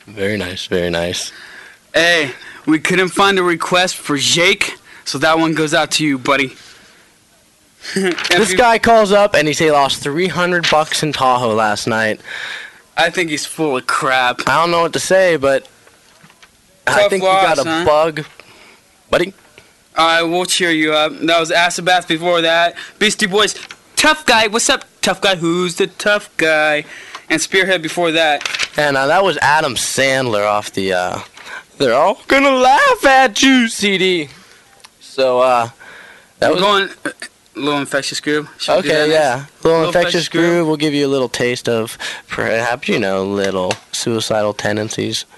Very nice, very nice. Hey, we couldn't find a request for Jake, so that one goes out to you, buddy. This guy calls up and he lost $300 in Tahoe last night. I think he's full of crap. I don't know what to say, but I Tough think loss, you got a huh? bug, buddy. Alright, we'll cheer you up. That was Asabath before that. Beastie Boys, Tough Guy. What's up, Tough Guy? Who's the tough guy? And Spearhead before that. And that was Adam Sandler off the They're All Gonna Laugh at You CD. So, that We're was... going... Little Infectious Groove. Should we do that Okay, next? yeah. Little Infectious Groove. We'll give you a little taste of, perhaps, little suicidal tendencies.